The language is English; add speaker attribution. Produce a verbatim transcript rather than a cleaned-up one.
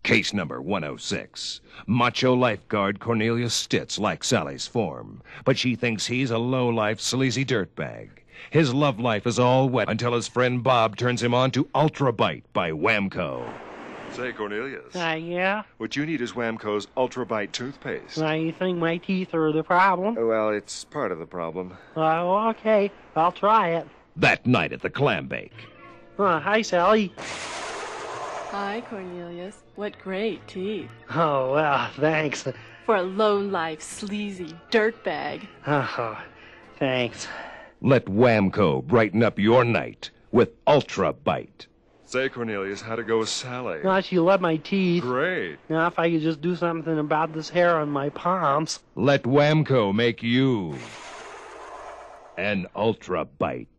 Speaker 1: Case number one oh six. Macho lifeguard Cornelius Stitz likes Sally's form, but she thinks he's a low-life, sleazy dirtbag. His love life is all wet until his friend Bob turns him on to Ultra Bite by Whamco.
Speaker 2: Say, Cornelius.
Speaker 3: Uh, yeah?
Speaker 2: What you need is Whamco's Ultra Bite toothpaste.
Speaker 3: Uh, you think my teeth are the problem?
Speaker 2: Well, it's part of the problem.
Speaker 3: Uh, okay. I'll try it.
Speaker 1: That night at the clam bake.
Speaker 3: Uh, hi, Sally.
Speaker 4: Hi, Cornelius. What great teeth.
Speaker 3: Oh, well, thanks.
Speaker 4: For a low-life, sleazy dirtbag.
Speaker 3: Oh, thanks.
Speaker 1: Let Whamco brighten up your night with Ultra Bite.
Speaker 2: Say, Cornelius, how'd it go with Sally?
Speaker 3: Now, she loved my teeth.
Speaker 2: Great.
Speaker 3: Now, if I could just do something about this hair on my palms.
Speaker 1: Let Whamco make you an Ultra Bite.